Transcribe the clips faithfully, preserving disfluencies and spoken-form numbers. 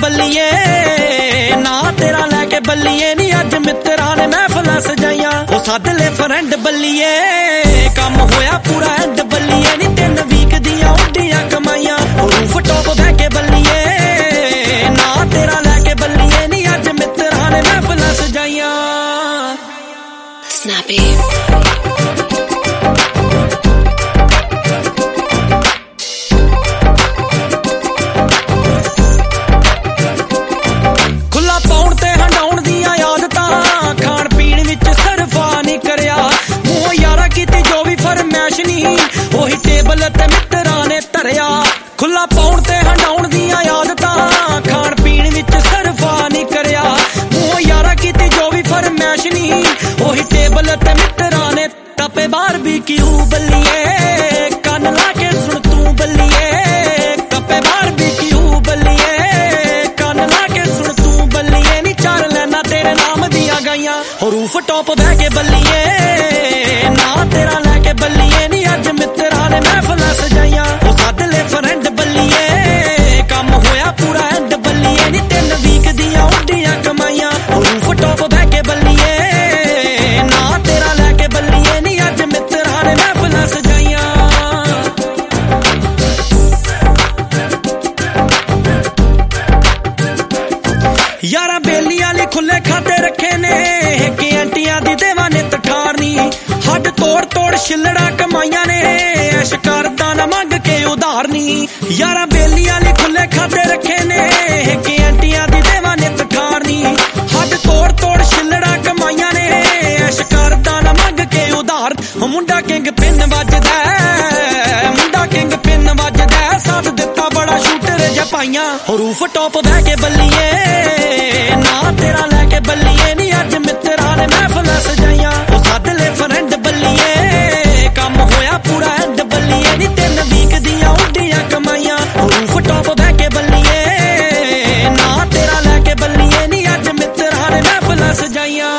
बल्लीए ना तेरा लैके बल्लीए नी अज मित्रां ने महफिलां सजाइयां ओ सद ले फ्रेंड बल्लीए काम होया पूरा एंड बल्लीए नी तीन वीक दियां उड्डियां कमाइयां रूफ टॉप बह के बल्लीए ना तेरा लैके बल्लीए नी अज मित्रां ने महफिलां सजाइयां। Snappy खुला पाउण ते हंडाउण दियां आदतां खाण पीण विच सरफा नहीं करया मूंह यारा कीती जो भी फरमैश नहीं ओही टेबल ते मित्रां ने टपे बारबीक्यू बल्लीए कन ला के सुन तू बल्लीए टपे बारबीक्यू बल्लीए कन ला के सुन तू बल्लीए नी चार लैना तेरे नाम दियां गाइयां हो रूफ टॉप बह के बल्लीए ना तेरा लैके बल्लीए नी अज मित्रां ने महफिलां सजाइयां ओ सद ले फ्रेंड बल्लीए काम होया पूरा एंड बल्लीए नी तीन वीक दियां उड्डियां कमाइयां रूफ टॉप बह के बल्लीए ना तेरा लैके बल्लीए नी अज मित्रां ने महफिलां सजाइयां। यारा बेली आली खुले खाते रखे ने कि आंटियां दी देवा ने तठारनी हद तोड़ तोड़ छिलड़ा कमाइयां ने ऐश करदा ना मंग के उधारनी यारा बेली आली खुले खाते रखे ने कि आंटियां दी देवा ने तठारनी हद तोड़ तोड़ छिलड़ा कमाइयां ने ऐश करदा ना मंग के उधार मुंडा किंग पिन वजदा मुंडा किंग पिन वजदा साथ दिता बड़ा शूटर जपाइयां रूफ टॉप बह के बल्लीए ना तेरा लैके बल्लीए नी अज मित्रां ने महफिलां सजाइयां ओ सद ले फ्रेंड बल्लीए काम होया पूरा एंड बल्लीए नी तीन वीक दियां उड्डियां कमाइयां रूफ टॉप बह के बल्लीए ना तेरा लैके बल्लीए नी अज मित्रां ने महफिलां सजाइयां।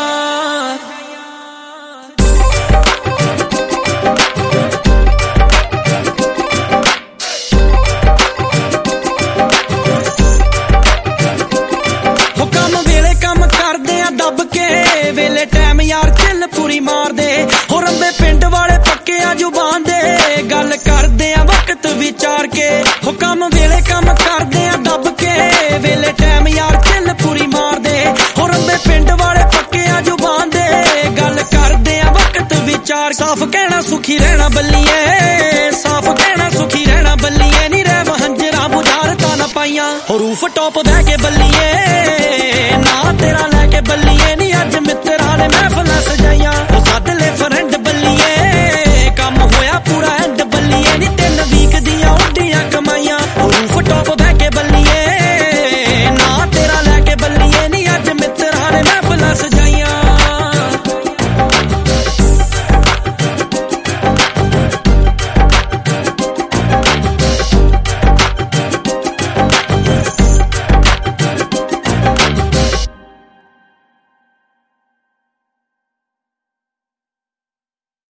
वेले टाइम यार चिल पूरी मार दे हो रंबे पिंड वाले पक्के आ जुबान दे गल करदे आ वक्त विचार के हो कम वेले कम करदे आ दब के वेले टाइम यार चिल पूरी मार दे हो रंबे पिंड वाले पक्के आ जुबान दे गल करदे आ वक्त विचार साफ कहना सुखी रहना बल्लीए